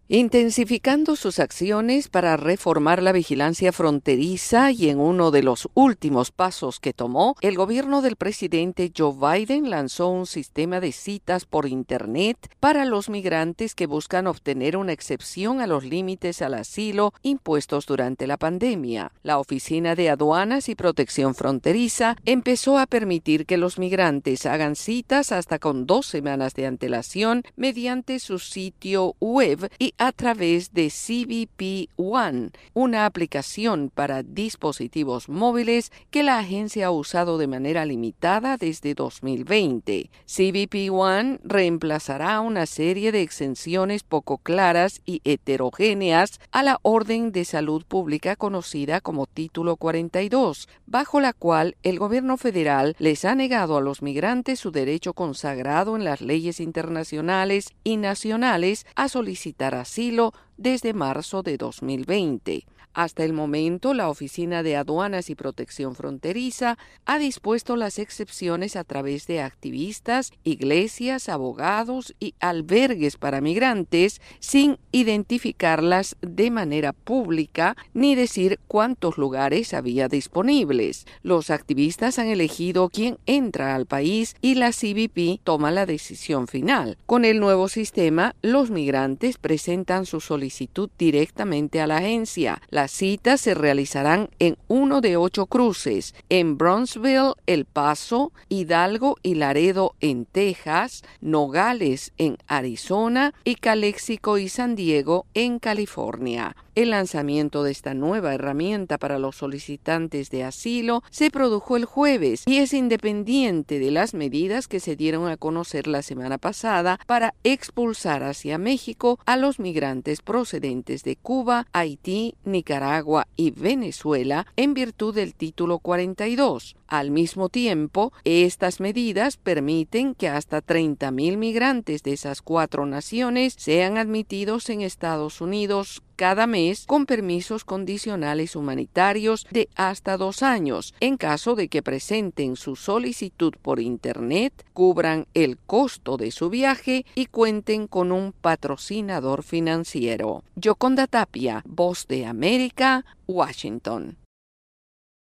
Intensificando sus acciones para reformar la vigilancia fronteriza y en uno de los últimos pasos que tomó, el gobierno del presidente Joe Biden lanzó un sistema de citas por Internet para los migrantes que buscan obtener una excepción a los límites al asilo impuestos durante la pandemia. La Oficina de Aduanas y Protección Fronteriza empezó a permitir que los migrantes hagan citas hasta con 2 semanas de antelación mediante su sitio web y a través de CBP One, una aplicación para dispositivos móviles que la agencia ha usado de manera limitada desde 2020. CBP One reemplazará una serie de exenciones poco claras y heterogéneas a la Orden de Salud Pública conocida como Título 42, bajo la cual el gobierno federal les ha negado a los migrantes su derecho consagrado en las leyes internacionales y nacionales a solicitar asilo desde marzo de 2020. Hasta el momento, la Oficina de Aduanas y Protección Fronteriza ha dispuesto las excepciones a través de activistas, iglesias, abogados y albergues para migrantes sin identificarlas de manera pública ni decir cuántos lugares había disponibles. Los activistas han elegido quién entra al país y la CBP toma la decisión final. Con el nuevo sistema, los migrantes presentan su solicitud directamente a la agencia. Las citas se realizarán en uno de 8 cruces, en Brownsville, El Paso, Hidalgo y Laredo en Texas, Nogales en Arizona y Calexico y San Diego en California. El lanzamiento de esta nueva herramienta para los solicitantes de asilo se produjo el jueves y es independiente de las medidas que se dieron a conocer la semana pasada para expulsar hacia México a los migrantes procedentes de Cuba, Haití, Nicaragua y Venezuela en virtud del Título 42. Al mismo tiempo, estas medidas permiten que hasta 30,000 migrantes de esas 4 naciones sean admitidos en Estados Unidos cada mes con permisos condicionales humanitarios de hasta 2 años, en caso de que presenten su solicitud por Internet, cubran el costo de su viaje y cuenten con un patrocinador financiero. Yoconda Tapia, Voz de América, Washington.